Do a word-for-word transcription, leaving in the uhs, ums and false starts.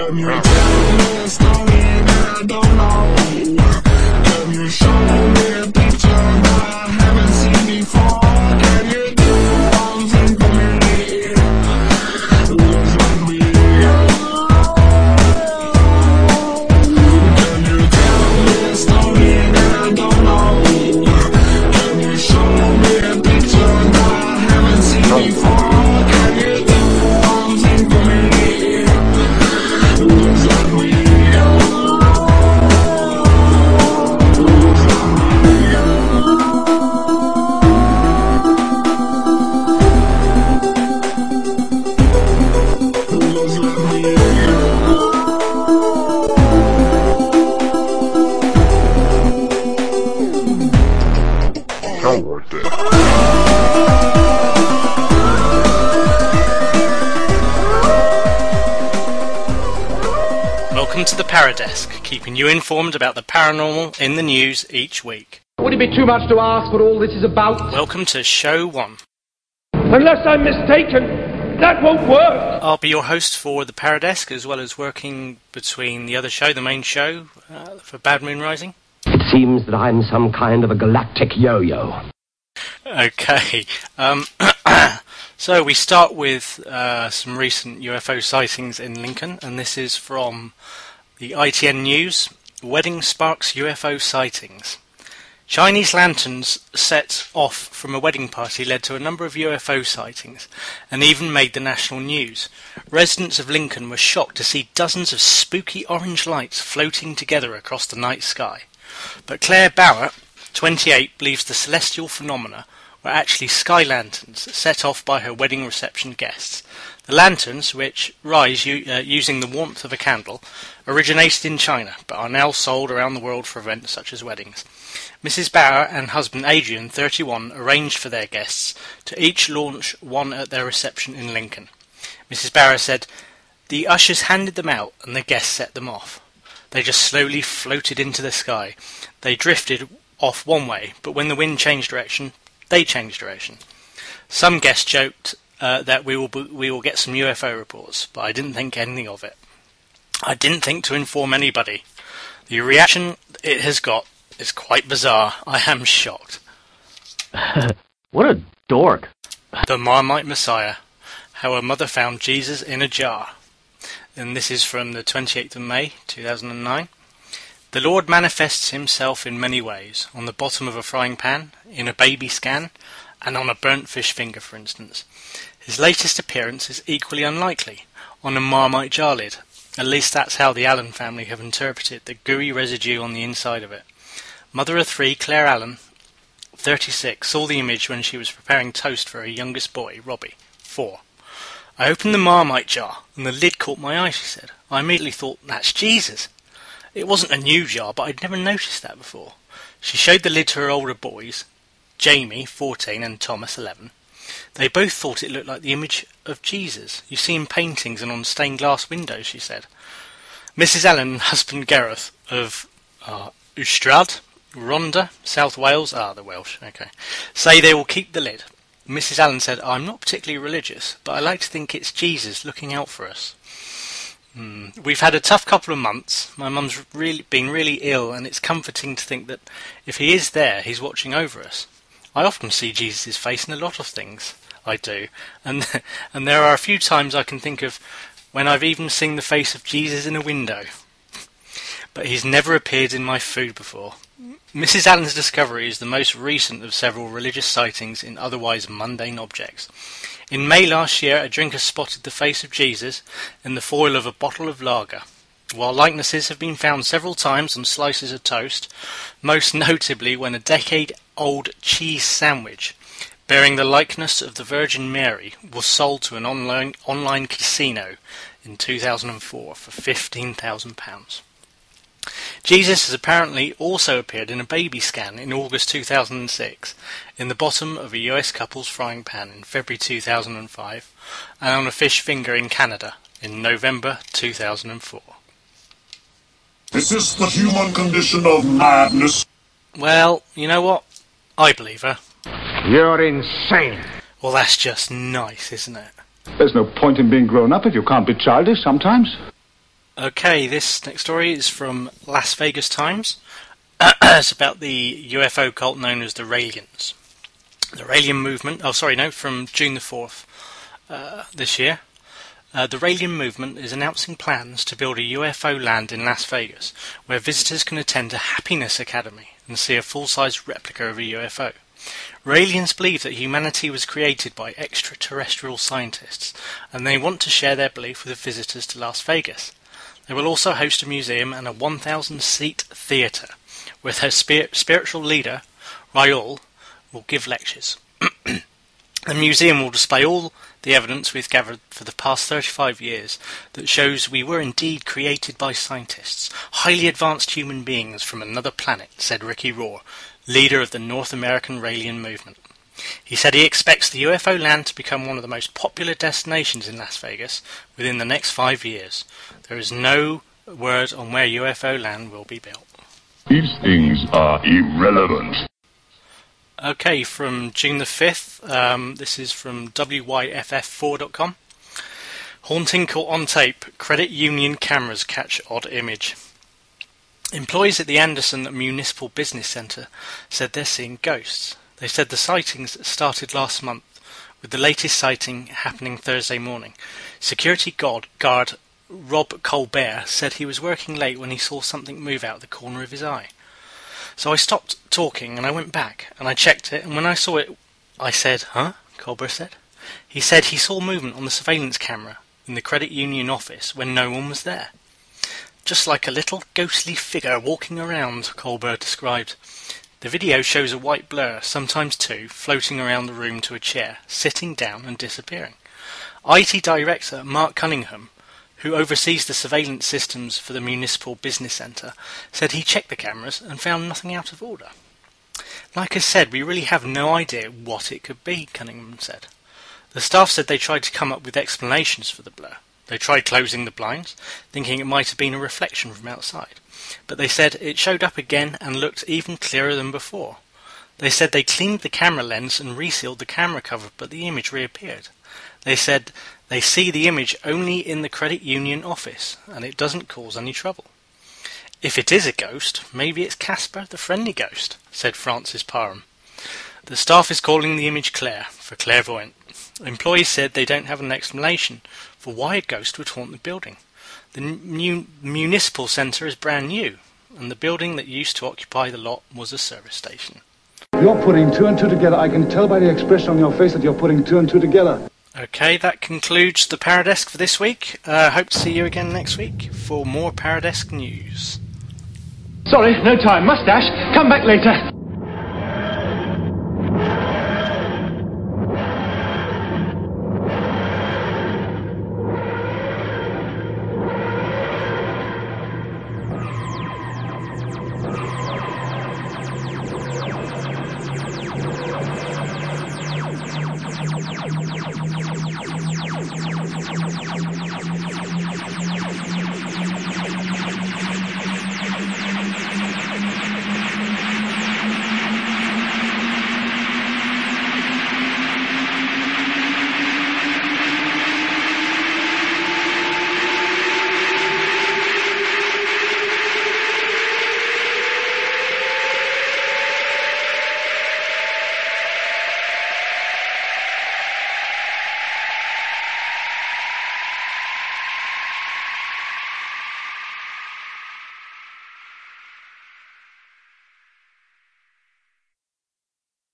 Can you tell me a story that I don't know? Can you show me a picture that I haven't seen before? Can you do something for me? Looks like me. Can you tell me a story that I don't know? Can you show me a picture that I haven't seen before? Can you do something for me? Looks like me. Welcome to the Paradesk, keeping you informed about the paranormal in the news each week. Would it be too much to ask what all this is about? Welcome to Show one. Unless I'm mistaken, that won't work! I'll be your host for the Paradesk, as well as working between the other show, the main show, uh, for Bad Moon Rising. It seems that I'm some kind of a galactic yo-yo. Okay, um, so we start with uh, some recent U F O sightings in Lincoln, and this is from the I T N News. Wedding sparks U F O sightings. Chinese lanterns set off from a wedding party led to a number of U F O sightings, and even made the national news. Residents of Lincoln were shocked to see dozens of spooky orange lights floating together across the night sky. But Claire Bauer, twenty-eight, believes the celestial phenomena were actually sky lanterns set off by her wedding reception guests. The lanterns, which rise u- uh, using the warmth of a candle, originated in China, but are now sold around the world for events such as weddings. Missus Bauer and husband Adrian, thirty-one, arranged for their guests to each launch one at their reception in Lincoln. Missus Bauer said, "The ushers handed them out and the guests set them off. They just slowly floated into the sky. They drifted off one way, but when the wind changed direction, they changed direction. Some guests joked uh, that we will we will get some U F O reports, but I didn't think anything of it. I didn't think to inform anybody. The reaction it has got is quite bizarre. I am shocked." What a dork. The Marmite Messiah. How a mother found Jesus in a jar. And this is from the twenty-eighth of May, two thousand nine. The Lord manifests himself in many ways, on the bottom of a frying pan, in a baby scan, and on a burnt fish finger, for instance. His latest appearance is equally unlikely, on a Marmite jar lid. At least that's how the Allen family have interpreted the gooey residue on the inside of it. Mother of three, Claire Allen, thirty-six, saw the image when she was preparing toast for her youngest boy, Robbie, four. "I opened the Marmite jar, and the lid caught my eye," she said. "I immediately thought, that's Jesus. It wasn't a new jar, but I'd never noticed that before." She showed the lid to her older boys, Jamie, fourteen, and Thomas, eleven. They both thought it looked like the image of Jesus you see in paintings and on stained glass windows, she said. Missus Allen and husband Gareth of uh, Ystrad, Rhondda, South Wales, ah, the Welsh, okay, say they will keep the lid. Missus Allen said, "I'm not particularly religious, but I like to think it's Jesus looking out for us." Hmm. "We've had a tough couple of months. My mum's really been really ill, and it's comforting to think that if he is there, he's watching over us. I often see Jesus' face in a lot of things. I do. And, and there are a few times I can think of when I've even seen the face of Jesus in a window. But he's never appeared in my food before." Missus Allen's discovery is the most recent of several religious sightings in otherwise mundane objects. In May last year, a drinker spotted the face of Jesus in the foil of a bottle of lager, while likenesses have been found several times on slices of toast, most notably when a decade-old cheese sandwich bearing the likeness of the Virgin Mary was sold to an online, online casino in two thousand four for fifteen thousand pounds. Jesus has apparently also appeared in a baby scan in August two thousand six, in the bottom of a U S couple's frying pan in February two thousand five, and on a fish finger in Canada in November two thousand four. Is this the human condition of madness? Well, you know what? I believe her. You're insane. Well, that's just nice, isn't it? There's no point in being grown up if you can't be childish sometimes. Okay, this next story is from Las Vegas Times. It's about the U F O cult known as the Raelians. The Raelian movement, oh sorry, no, from June the fourth uh, this year. Uh, the Raelian movement is announcing plans to build a U F O land in Las Vegas, where visitors can attend a Happiness Academy and see a full-size replica of a U F O. Raelians believe that humanity was created by extraterrestrial scientists, and they want to share their belief with the visitors to Las Vegas. They will also host a museum and a one thousand seat theatre, where their spir- spiritual leader, Raul, will give lectures. The museum will display all the evidence we've gathered for the past thirty-five years that shows we were indeed created by scientists, highly advanced human beings from another planet, said Ricky Rohr, leader of the North American Raelian movement. He said he expects the U F O land to become one of the most popular destinations in Las Vegas within the next five years. There is no word on where U F O land will be built. These things are irrelevant. Okay, from June the fifth, um, this is from W Y F F four dot com. Haunting caught on tape, credit union cameras catch odd image. Employees at the Anderson Municipal Business Centre said they're seeing ghosts. They said the sightings started last month, with the latest sighting happening Thursday morning. Security guard, guard Rob Colbert said he was working late when he saw something move out the corner of his eye. So I stopped talking and I went back and I checked it, and when I saw it, I said, "Huh?" Colbert said. He said he saw movement on the surveillance camera in the credit union office when no one was there. Just like a little ghostly figure walking around, Colbert described. The video shows a white blur, sometimes two, floating around the room to a chair, sitting down and disappearing. I T Director Mark Cunningham, who oversees the surveillance systems for the Municipal Business Centre, said he checked the cameras and found nothing out of order. Like I said, we really have no idea what it could be, Cunningham said. The staff said they tried to come up with explanations for the blur. They tried closing the blinds, thinking it might have been a reflection from outside. But they said it showed up again and looked even clearer than before. They said they cleaned the camera lens and resealed the camera cover, but the image reappeared. They said they see the image only in the credit union office, and it doesn't cause any trouble. If it is a ghost, maybe it's Casper the Friendly Ghost, said Francis Parham. The staff is calling the image Claire, for clairvoyant. Employees said they don't have an explanation for why a ghost would haunt the building. The new municipal centre is brand new, and the building that used to occupy the lot was a service station. You're putting two and two together. I can tell by the expression on your face that you're putting two and two together. Okay, that concludes the Paradesk for this week. Uh, hope to see you again next week for more Paradesk news. Sorry, no time. Mustache, come back later.